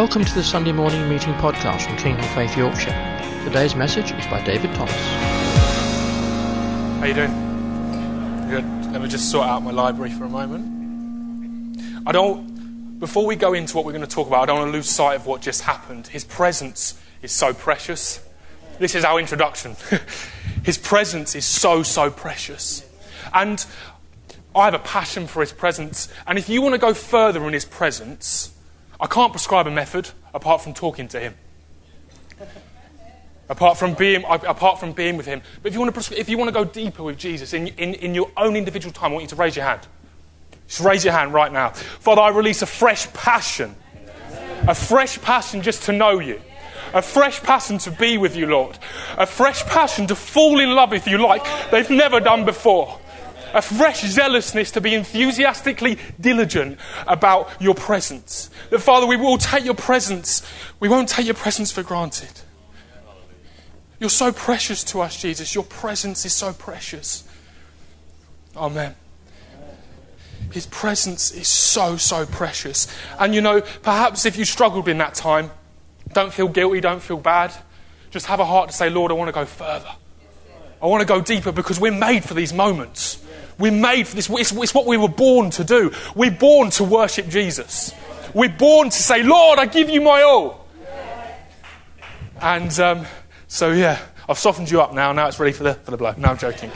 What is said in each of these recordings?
Welcome to the Sunday morning meeting podcast from Kingdom Faith Yorkshire. Today's message is by David Thomas. How you doing? Good. Let me just sort out my library for a moment. Before we go into what we're going to talk about, I don't want to lose sight of what just happened. His presence is so precious. This is our introduction. His presence is so precious. And I have a passion for his presence. And if you want to go further in his presence, I can't prescribe a method apart from talking to him. Apart from being with him. But if you want to go deeper with Jesus in your own individual time, I want you to raise your hand. Just raise your hand right now. Father, I release a fresh passion. A fresh passion just to know you. A fresh passion to be with you, Lord. A fresh passion to fall in love with you like they've never done before. A fresh zealousness to be enthusiastically diligent about your presence. That, Father, we won't take your presence for granted. You're so precious to us, Jesus. Your presence is so precious. Amen. His presence is so precious. And you know, perhaps if you struggled in that time, don't feel guilty, don't feel bad. Just have a heart to say, Lord, I want to go further. I want to go deeper because we're made for these moments. We're made for this. It's what we were born to do. We're born to worship Jesus. We're born to say, Lord, I give you my all. And so, yeah, I've softened you up now. Now it's ready for the blow. No, I'm joking.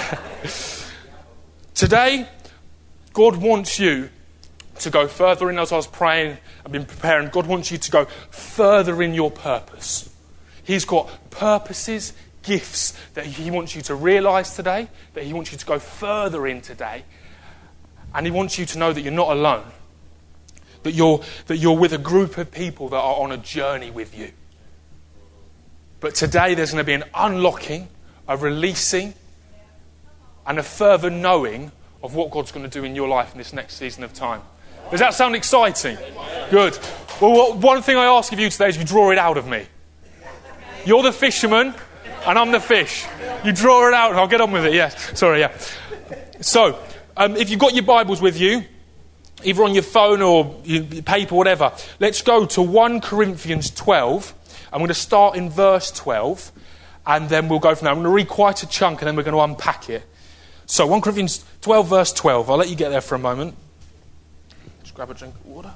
Today, God wants you to go further in. As I was praying, I've been preparing. God wants you to go further in your purpose. He's got purposes, gifts that he wants you to realise today, that he wants you to go further in today. And he wants you to know that you're not alone. That you're with a group of people that are on a journey with you. But today there's going to be an unlocking, a releasing, and a further knowing of what God's going to do in your life in this next season of time. Does that sound exciting? Good. Well, one thing I ask of you today is you draw it out of me. You're the fisherman, and I'm the fish. You draw it out, and I'll get on with it. Yes. Sorry, yeah. So, if you've got your Bibles with you, either on your phone or your paper, whatever, let's go to 1 Corinthians 12. I'm going to start in verse 12, and then we'll go from there. I'm going to read quite a chunk, and then we're going to unpack it. So 1 Corinthians 12, verse 12. I'll let you get there for a moment. Just grab a drink of water.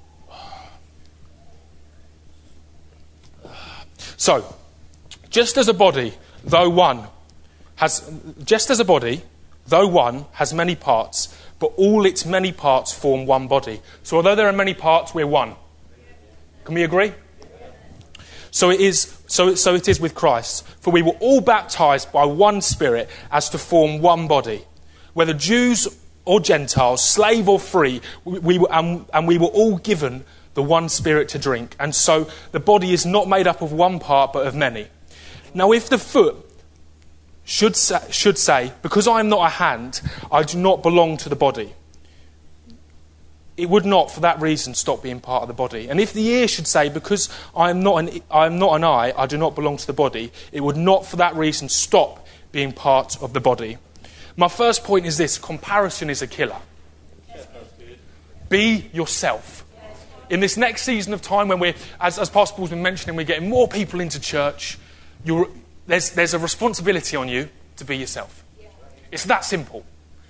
So, just as a body, though one has many parts, but all its many parts form one body. So although there are many parts, we're one. Can we agree? So it is with Christ. For we were all baptized by one Spirit as to form one body. Whether Jews or Gentiles, slave or free, we were all given the one Spirit to drink. And so the body is not made up of one part but of many. Now if the foot should say, because I am not a hand, I do not belong to the body, it would not, for that reason, stop being part of the body. And if the ear should say, because I am not an eye, I do not belong to the body, it would not, for that reason, stop being part of the body. My first point is this: comparison is a killer. Be yourself. In this next season of time, when we're, as Pastor Paul's been mentioning, we're getting more people into church, there's a responsibility on you to be yourself. It's that simple.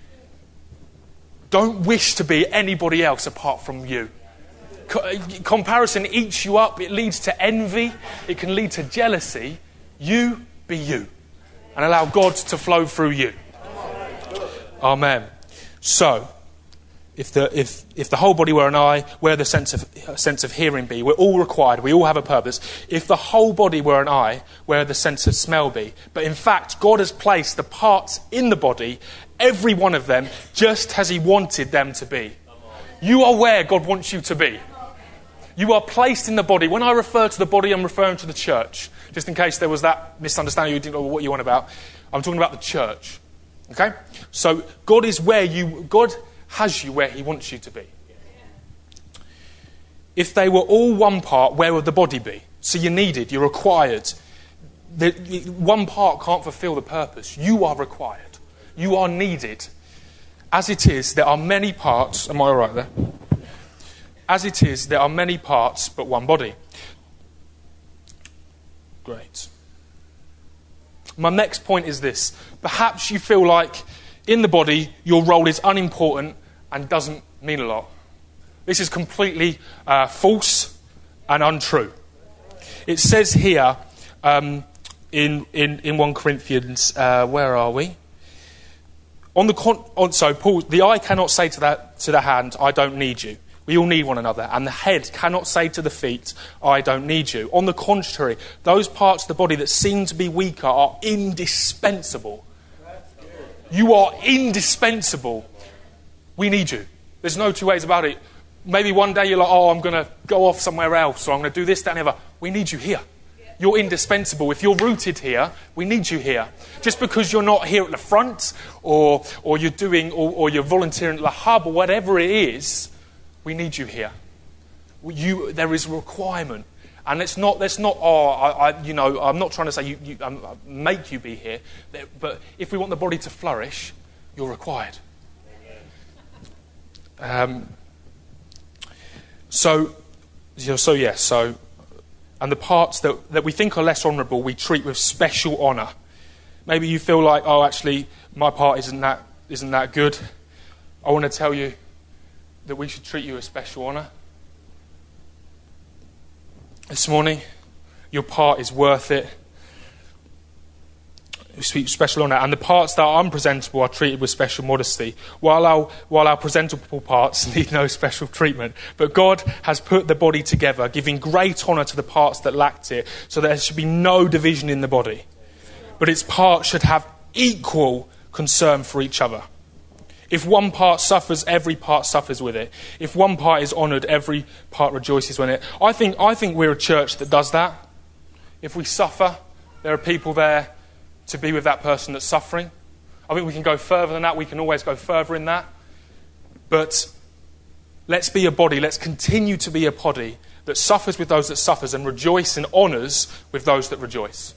Don't wish to be anybody else apart from you. Comparison eats you up. It leads to envy. It can lead to jealousy. You be you. And allow God to flow through you. Amen. So, if the whole body were an eye, where the sense of hearing be? We're all required. We all have a purpose. If the whole body were an eye, where the sense of smell be? But in fact, God has placed the parts in the body, every one of them, just as he wanted them to be. You are where God wants you to be. You are placed in the body. When I refer to the body, I'm referring to the church. Just in case there was that misunderstanding, you didn't know what you want about. I'm talking about the church. Okay? So God has you where he wants you to be. If they were all one part, where would the body be? So you're needed, you're required. One part can't fulfill the purpose. You are required. You are needed. As it is, there are many parts. Am I all right there? As it is, there are many parts but one body. Great. My next point is this. Perhaps you feel like in the body your role is unimportant and doesn't mean a lot. This is completely false and untrue. It says here in 1 Corinthians, where are we? So Paul, the eye cannot say to the hand, I don't need you. We all need one another. And the head cannot say to the feet, I don't need you. On the contrary, those parts of the body that seem to be weaker are indispensable. You are indispensable. We need you. There's no two ways about it. Maybe one day you're like, I'm going to go off somewhere else, or I'm going to do this, that, and the other. We need you here. You're indispensable. If you're rooted here, we need you here. Just because you're not here at the front, or you're doing, or you're volunteering at the hub, or whatever it is, we need you here. There is a requirement, and it's not. I'm not trying to say make you be here, but if we want the body to flourish, you're required. So, and the parts that we think are less honourable, we treat with special honour. Maybe you feel like, actually, my part isn't that good. I want to tell you that we should treat you with special honour. This morning, your part is worth it. Special honour, and the parts that are unpresentable are treated with special modesty, while our presentable parts need no special treatment. But God has put the body together, giving great honour to the parts that lacked it, so there should be no division in the body. But its parts should have equal concern for each other. If one part suffers, every part suffers with it. If one part is honoured, every part rejoices with it. I think we're a church that does that. If we suffer, there are people there to be with that person that's suffering. I think we can go further than that. We can always go further in that. But let's be a body. Let's continue to be a body that suffers with those that suffers and rejoice and honours with those that rejoice.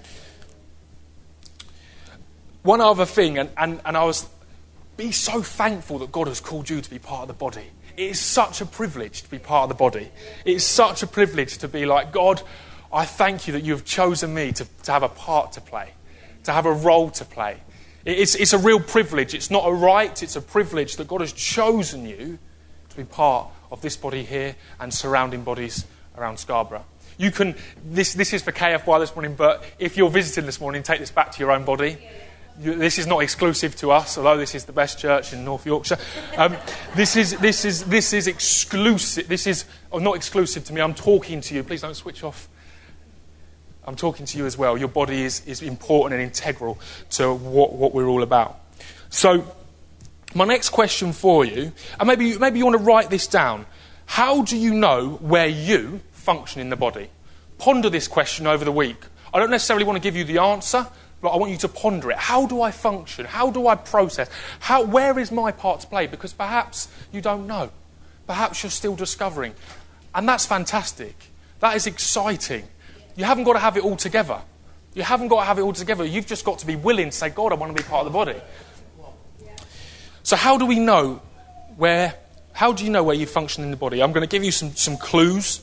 One other thing, and I was... Be so thankful that God has called you to be part of the body. It is such a privilege to be part of the body. It is such a privilege to be like, God, I thank you that you have chosen me to have a part to play, to have a role to play. It's a real privilege. It's not a right, it's a privilege that God has chosen you to be part of this body here and surrounding bodies around Scarborough. You can, this is for KFY this morning, but if you're visiting this morning, take this back to your own body. This is not exclusive to us, although this is the best church in North Yorkshire. This is exclusive. This is not exclusive to me. I'm talking to you. Please don't switch off. I'm talking to you as well. Your body is important and integral to what we're all about. So, my next question for you, and maybe you want to write this down. How do you know where you function in the body? Ponder this question over the week. I don't necessarily want to give you the answer, but I want you to ponder it. How do I function? How do I process? Where is my part to play? Because perhaps you don't know. Perhaps you're still discovering. And that's fantastic. That is exciting. You haven't got to have it all together. You haven't got to have it all together. You've just got to be willing to say, God, I want to be part of the body. So how do we know how do you know where you function in the body? I'm going to give you some clues.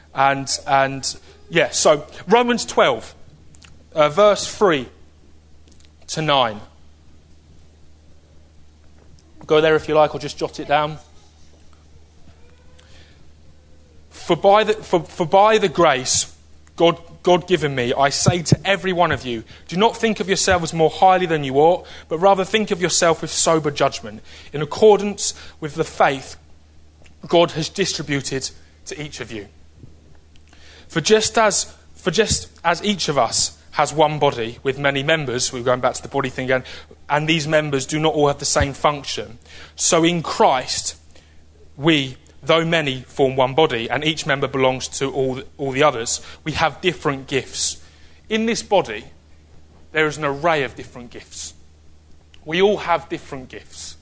So Romans 12, verse 3 to 9. Go there if you like, or just jot it down. For by the grace God given me, I say to every one of you, do not think of yourselves more highly than you ought, but rather think of yourself with sober judgment, in accordance with the faith God has distributed to each of you. For just as each of us has one body with many members, we're going back to the body thing again, and these members do not all have the same function, so in Christ we, though many, form one body, and each member belongs to all the others. We have different gifts. In this body, there is an array of different gifts. We all have different gifts.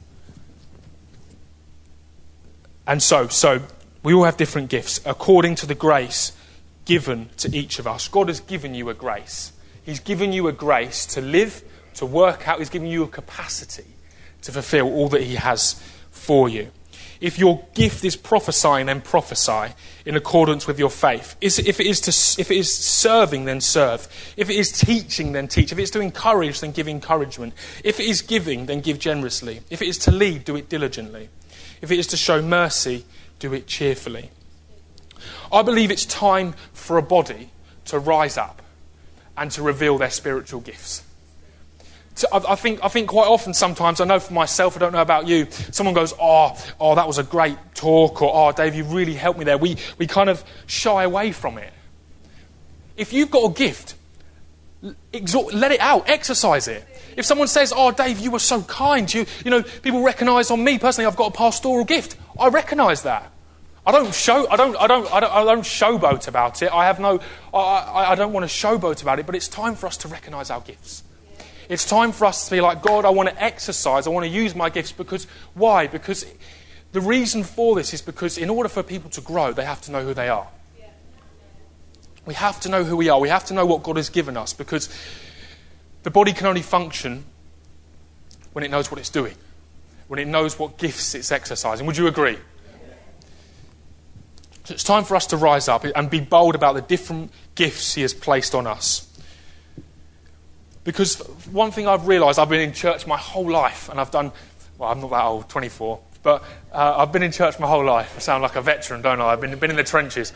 And so we all have different gifts according to the grace given to each of us. God has given you a grace. He's given you a grace to live, to work out. He's given you a capacity to fulfill all that he has for you. If your gift is prophesying, then prophesy in accordance with your faith. If it is serving, then serve. If it is teaching, then teach. If it is to encourage, then give encouragement. If it is giving, then give generously. If it is to lead, do it diligently. If it is to show mercy, do it cheerfully. I believe it's time for a body to rise up and to reveal their spiritual gifts. I think quite often sometimes, I know for myself, I don't know about you, someone goes, oh, that was a great talk, or, oh, Dave, you really helped me there. We kind of shy away from it. If you've got a gift, let it out, exercise it. If someone says, oh, Dave, you were so kind, you know, people recognise on me personally, I've got a pastoral gift. I recognise that. I don't showboat about it. I don't want to showboat about it, but it's time for us to recognise our gifts. It's time for us to be like, God, I want to exercise, I want to use my gifts. Because why? Because the reason for this is because in order for people to grow, they have to know who they are. We have to know who we are. We have to know what God has given us, because the body can only function when it knows what it's doing, when it knows what gifts it's exercising. Would you agree? So it's time for us to rise up and be bold about the different gifts He has placed on us. Because one thing I've realised, I've been in church my whole life, and I've done, well, I'm not that old, 24, but I've been in church my whole life. I sound like a veteran, don't I? I've been in the trenches.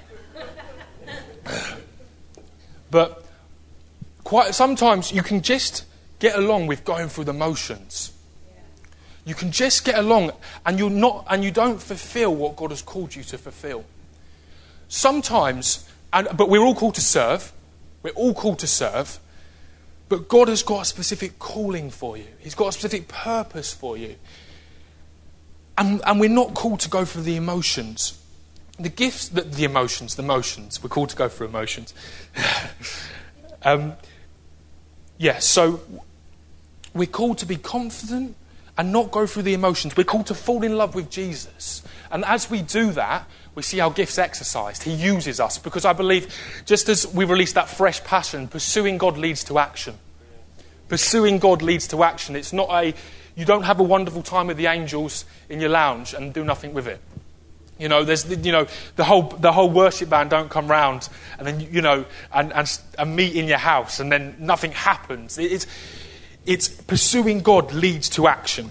But quite sometimes you can just get along with going through the motions. You can just get along, and you don't fulfil what God has called you to fulfil. Sometimes, but we're all called to serve. We're all called to serve. But God has got a specific calling for you. He's got a specific purpose for you. And we're not called to go through the emotions. The gifts, the emotions. We're called to go through emotions. So we're called to be confident and not go through the emotions. We're called to fall in love with Jesus. And as we do that, we see our gifts exercised. He uses us, because I believe just as we release that fresh passion, pursuing God leads to action. Pursuing God leads to action. It's not you don't have a wonderful time with the angels in your lounge and do nothing with it. You know, there's the whole worship band don't come round and then and meet in your house and then nothing happens. It's pursuing God leads to action.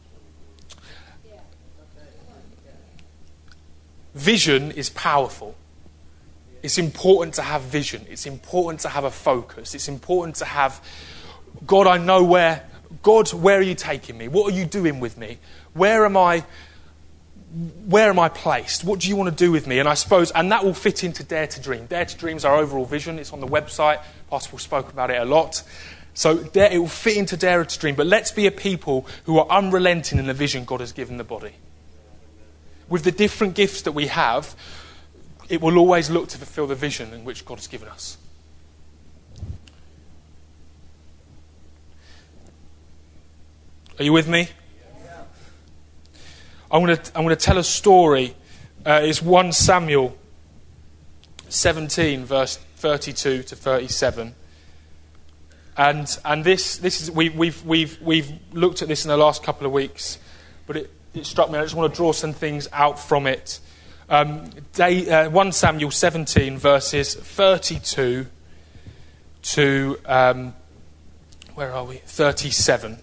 Vision is powerful. It's important to have vision. It's important to have a focus. It's important to have, God, I know where are you taking me? What are you doing with me? Where am I placed? What do you want to do with me? And I suppose, and that will fit into Dare to Dream. Dare to Dream is our overall vision. It's on the website. Pastor Paul spoke about it a lot. So it will fit into Dare to Dream. But let's be a people who are unrelenting in the vision God has given the body. With the different gifts that we have, it will always look to fulfill the vision in which God has given us. Are you with me? Yeah. I'm going to tell a story. It's 1 Samuel 17, verse 32 to 37. And this is we've looked at this in the last couple of weeks, but it struck me. I just want to draw some things out from it. 1 Samuel 17, verses 32 to 37.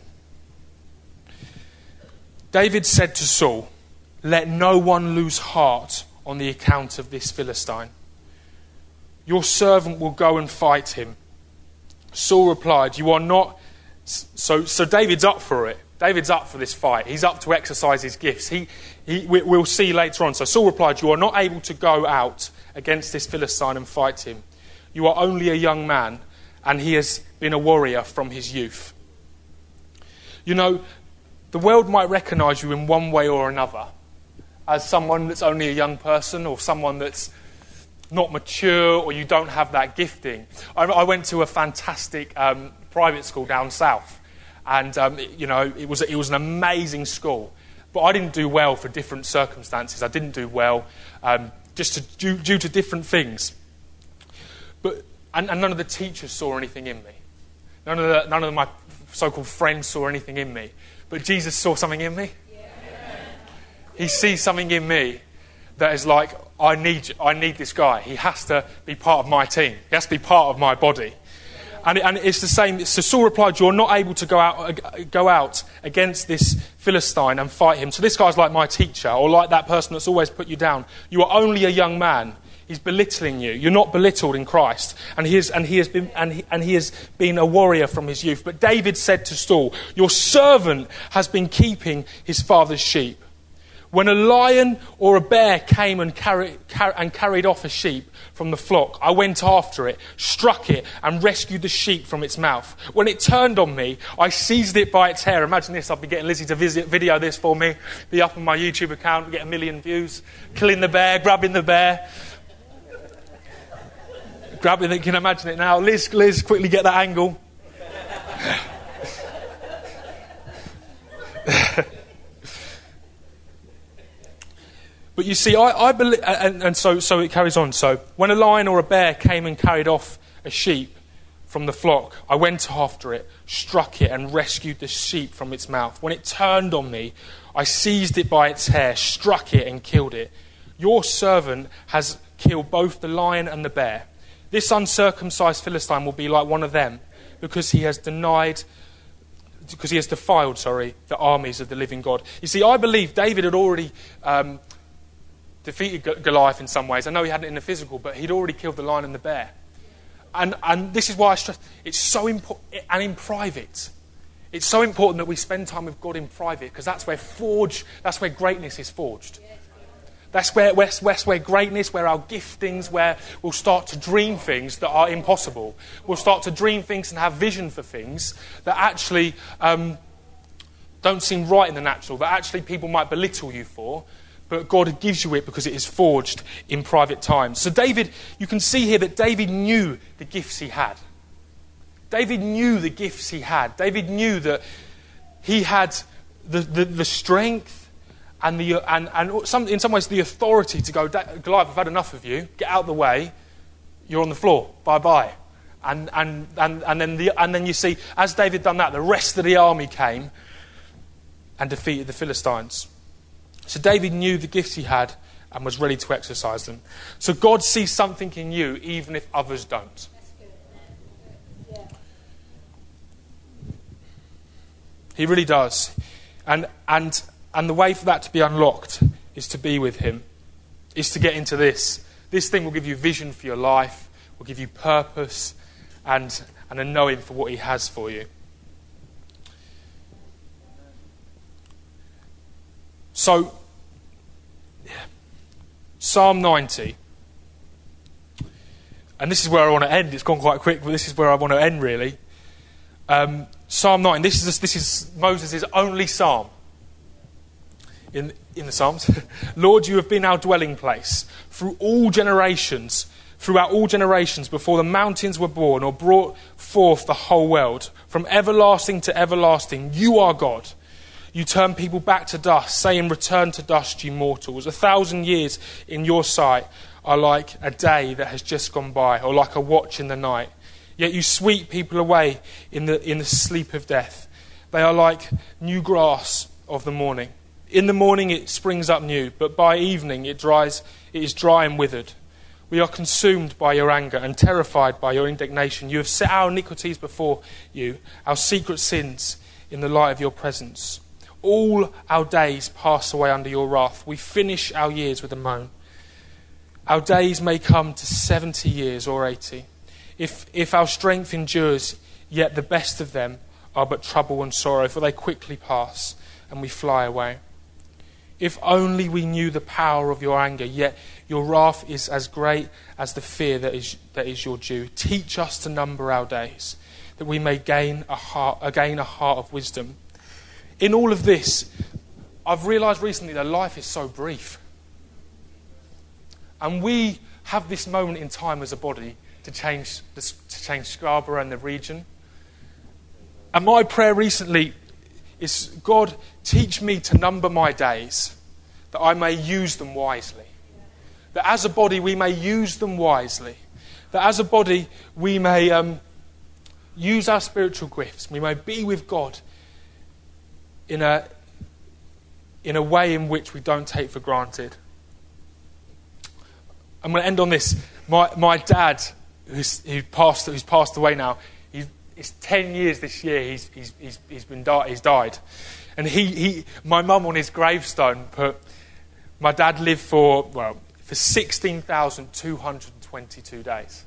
David said to Saul, "Let no one lose heart on the account of this Philistine. Your servant will go and fight him." Saul replied, "You are not..." So David's up for it. David's up for this fight. He's up to exercise his gifts. We'll see later on. So Saul replied, "You are not able to go out against this Philistine and fight him. You are only a young man, and he has been a warrior from his youth." You know, the world might recognise you in one way or another as someone that's only a young person, or someone that's not mature, or you don't have that gifting. I went to a fantastic private school down south, and it was an amazing school. But I didn't do well for different circumstances. I didn't do well due to different things. And none of the teachers saw anything in me. None of my so-called friends saw anything in me. But Jesus saw something in me. Yeah. he sees something in me that is like, I need this guy. He has to be part of my team. He has to be part of my body. And it's the same. So Saul replied, you're not able to go out against this Philistine and fight him. So this guy's like my teacher, or like that person that's always put you down. You are only a young man. He's belittling you. You're not belittled in Christ. And he has been a warrior from his youth. But David said to Saul, your servant has been keeping his father's sheep. When a lion or a bear came and carried off a sheep from the flock, I went after it, struck it, and rescued the sheep from its mouth. When it turned on me, I seized it by its hair. Imagine this, I'll be getting Lizzie to video this for me, be up on my YouTube account, get 1 million views. Killing the bear, grabbing the bear. Grabbing it, can you imagine it now? Liz, quickly get that angle. But you see, I believe, and so it carries on. So when a lion or a bear came and carried off a sheep from the flock, I went after it, struck it, and rescued the sheep from its mouth. When it turned on me, I seized it by its hair, struck it, and killed it. Your servant has killed both the lion and the bear. This uncircumcised Philistine will be like one of them, because he has defiled the armies of the living God. You see, I believe David had already defeated Goliath in some ways. I know he hadn't in the physical, but he'd already killed the lion and the bear. And this is why I stress, it's so important, and in private. It's so important that we spend time with God in private, because that's where greatness is forged. That's where greatness, where our giftings, where we'll start to dream things that are impossible. We'll start to dream things and have vision for things that actually don't seem right in the natural, that actually people might belittle you for. But God gives you it because it is forged in private times. So David, you can see here that David knew the gifts he had. David knew the gifts he had. David knew that he had the strength and in some ways the authority to go, Goliath, I've had enough of you. Get out of the way. You're on the floor. Bye-bye. And then you see, as David done that, the rest of the army came and defeated the Philistines. So David knew the gifts he had and was ready to exercise them. So God sees something in you even if others don't. Yeah. He really does. And the way for that to be unlocked is to be with him, is to get into this. This thing will give you vision for your life, will give you purpose and a knowing for what he has for you. So, Psalm 90. And this is where I want to end. It's gone quite quick, but this is where I want to end, really. Psalm 9. This is Moses' only psalm in the Psalms. Lord, you have been our dwelling place throughout all generations, before the mountains were born or brought forth the whole world. From everlasting to everlasting, you are God. You turn people back to dust, saying, return to dust, you mortals. 1,000 years in your sight are like a day that has just gone by, or like a watch in the night. Yet you sweep people away in the sleep of death. They are like new grass of the morning. In the morning it springs up new, but by evening it is dry and withered. We are consumed by your anger and terrified by your indignation. You have set our iniquities before you, our secret sins in the light of your presence. All our days pass away under your wrath. We finish our years with a moan. Our days may come to 70 years or 80. If our strength endures, yet the best of them are but trouble and sorrow, for they quickly pass and we fly away. If only we knew the power of your anger, yet your wrath is as great as the fear that is your due. Teach us to number our days, that we may gain a heart of wisdom. In all of this, I've realised recently that life is so brief. And we have this moment in time as a body to change Scarborough and the region. And my prayer recently is, God, teach me to number my days, that I may use them wisely. That as a body we may use them wisely. That as a body we may use our spiritual gifts. We may be with God in a in a way in which we don't take for granted. I'm going to end on this. My dad, who's passed away now, it's 10 years this year he's died. And my mum on his gravestone put, my dad lived for 16,222 days.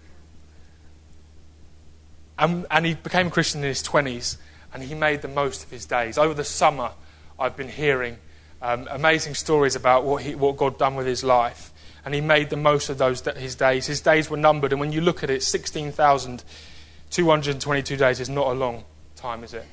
And he became a Christian in his 20s, and he made the most of his days. Over the summer, I've been hearing amazing stories about what God done with his life, and he made the most of his days. His days were numbered, and when you look at it, 16,222 days is not a long time, is it?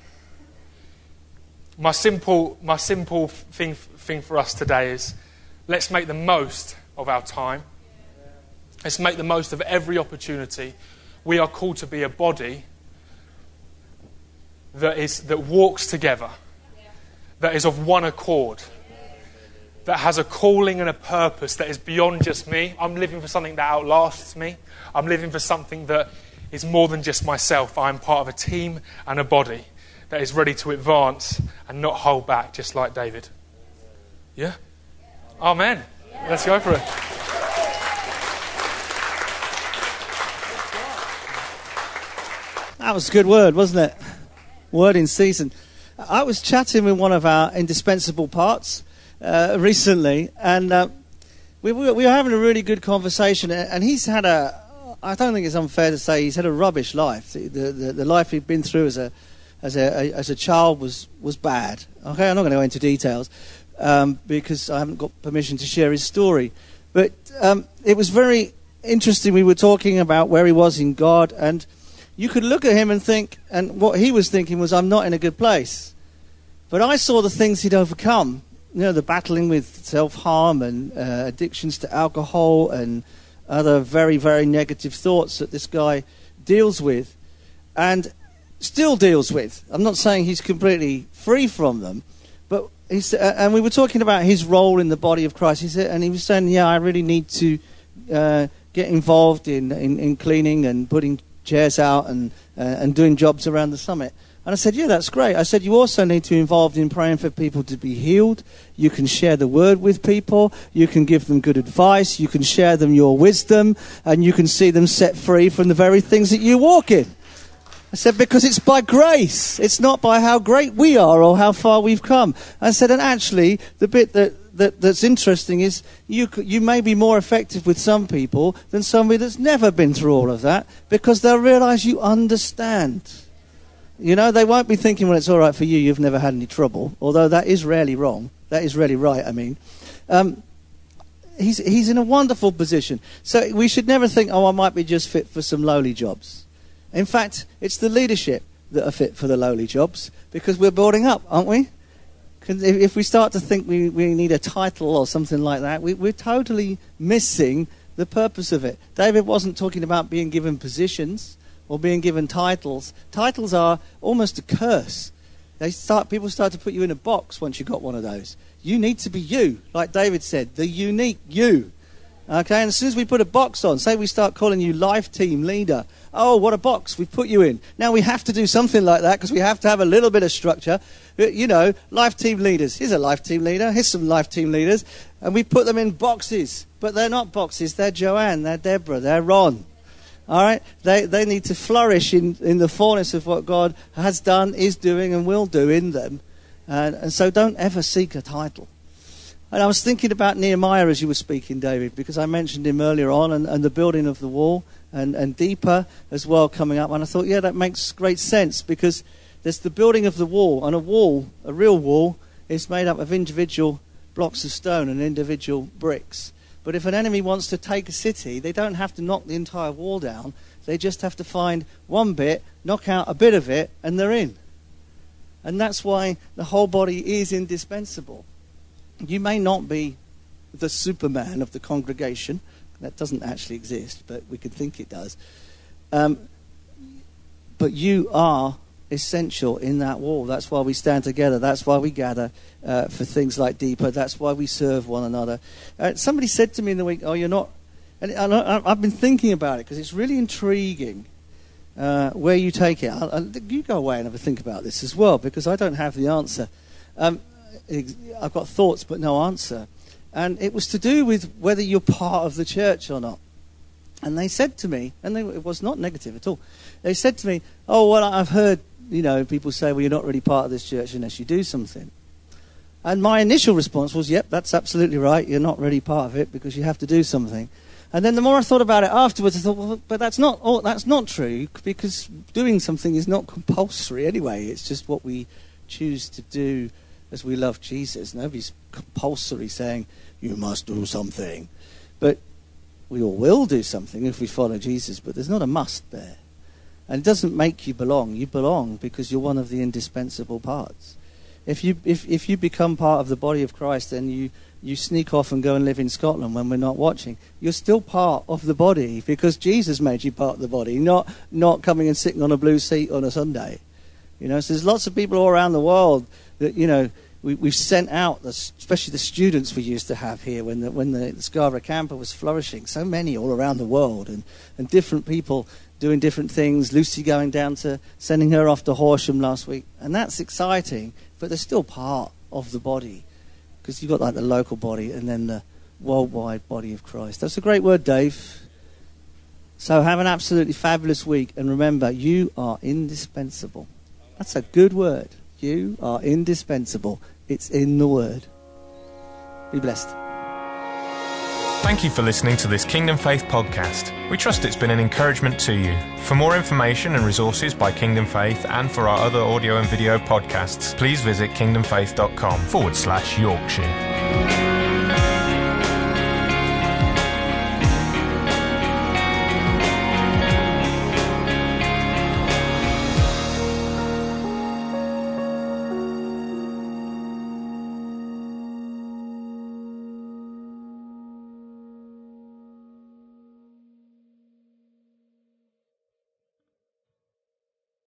My simple thing for us today is, let's make the most of our time. Let's make the most of every opportunity. We are called to be a body that walks together, that is of one accord, that has a calling and a purpose that is beyond just me. I'm living for something that outlasts me. I'm living for something that is more than just myself. I'm part of a team and a body that is ready to advance and not hold back, just like David. Yeah? Amen. Let's go for it. That was a good word, wasn't it? Word in season. I was chatting with one of our indispensable parts recently, and we were having a really good conversation, and he's had I don't think it's unfair to say he's had a rubbish life. The life he'd been through as a child was bad. Okay, I'm not going to go into details because I haven't got permission to share his story. But it was very interesting. We were talking about where he was in God, and you could look at him and think, and what he was thinking was, I'm not in a good place. But I saw the things he'd overcome. You know, the battling with self-harm and addictions to alcohol and other very, very negative thoughts that this guy deals with and still deals with. I'm not saying he's completely free from them, but and we were talking about his role in the body of Christ. He said, and he was saying, I really need to get involved in cleaning and putting chairs out and doing jobs around the summit. And I said, that's great. I said, you also need to be involved in praying for people to be healed. You can share the word with people. You can give them good advice. You can share them your wisdom. And you can see them set free from the very things that you walk in. I said, because it's by grace. It's not by how great we are or how far we've come. I said, and actually, the bit that's interesting is you may be more effective with some people than somebody that's never been through all of that, because they'll realize you understand. You know, they won't be thinking, well, it's all right for you, you've never had any trouble, although that is rarely wrong. That is rarely right, I mean. He's in a wonderful position. So we should never think, I might be just fit for some lowly jobs. In fact, it's the leadership that are fit for the lowly jobs, because we're building up, aren't we? If we start to think we need a title or something like that, we're totally missing the purpose of it. David wasn't talking about being given positions or being given titles. Titles are almost a curse. People start to put you in a box once you've got one of those. You need to be you, like David said, the unique you. Okay, and as soon as we put a box on, say we start calling you life team leader. Oh, what a box we've put you in. Now we have to do something like that because we have to have a little bit of structure. You know, life team leaders. Here's a life team leader. Here's some life team leaders. And we put them in boxes. But they're not boxes. They're Joanne. They're Deborah. They're Ron. All right? They need to flourish in the fullness of what God has done, is doing, and will do in them. And so don't ever seek a title. And I was thinking about Nehemiah as you were speaking, David, because I mentioned him earlier on, and the building of the wall, and deeper as well coming up. And I thought, that makes great sense, because there's the building of the wall, and a real wall, is made up of individual blocks of stone and individual bricks. But if an enemy wants to take a city, they don't have to knock the entire wall down. They just have to find one bit, knock out a bit of it, and they're in. And that's why the whole body is indispensable. You may not be the Superman of the congregation. That doesn't actually exist, but we could think it does. But you are essential in that wall. That's why we stand together. That's why we gather for things like Deeper. That's why we serve one another. Somebody said to me in the week, you're not... And I've been thinking about it because it's really intriguing where you take it. You go away and have a think about this as well, because I don't have the answer. I've got thoughts but no answer. And it was to do with whether you're part of the church or not. And they said to me, it was not negative at all. They said to me, oh, well, I've heard, people say, well, you're not really part of this church unless you do something. And my initial response was, yep, that's absolutely right. You're not really part of it because you have to do something. And then the more I thought about it afterwards, I thought, well, but that's not true, because doing something is not compulsory anyway. It's just what we choose to do as we love Jesus. Nobody's compulsory saying, you must do something. But we all will do something if we follow Jesus, but there's not a must there. And it doesn't make you belong. You belong because you're one of the indispensable parts. If you become part of the body of Christ and you sneak off and go and live in Scotland when we're not watching, you're still part of the body because Jesus made you part of the body, not coming and sitting on a blue seat on a Sunday. So there's lots of people all around the world that, we've sent out, especially the students we used to have here when the Scarborough camper was flourishing. So many all around the world and different people doing different things. Lucy going down to sending her off to Horsham last week. And that's exciting, but they're still part of the body. Because you've got like the local body and then the worldwide body of Christ. That's a great word, Dave. So have an absolutely fabulous week. And remember, you are indispensable. That's a good word. You are indispensable. It's in the word. Be blessed. Thank you for listening to this Kingdom Faith podcast. We trust it's been an encouragement to you. For more information and resources by Kingdom Faith and for our other audio and video podcasts, please visit kingdomfaith.com/Yorkshire.